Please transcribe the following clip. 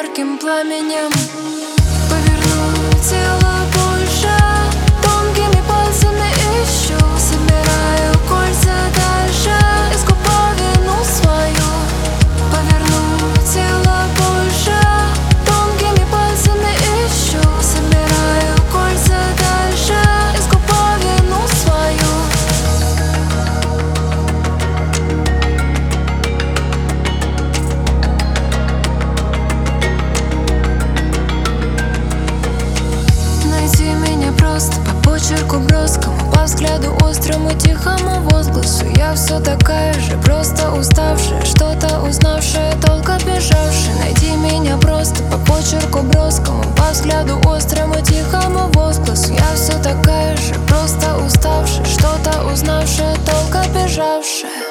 ярким пламенем. Поверну тело больше, тонкими пальцами ищу, собираю кольца дальше, искупаю вину свою. Поверну тело больше, тонкими пальцами ищу, собираю кольца дальше, искупаю вину свою. Найти меня просто по почерку броскому, по взгляду острому, тихому возгласу. Я все такая же, просто уставшая, что-то узнавшая, толко бежавшая. Найти меня просто по почерку броскому, по взгляду острому, тихому возгласу. Я все такая же, просто уставшая, что-то узнавшая, толко бежавшая.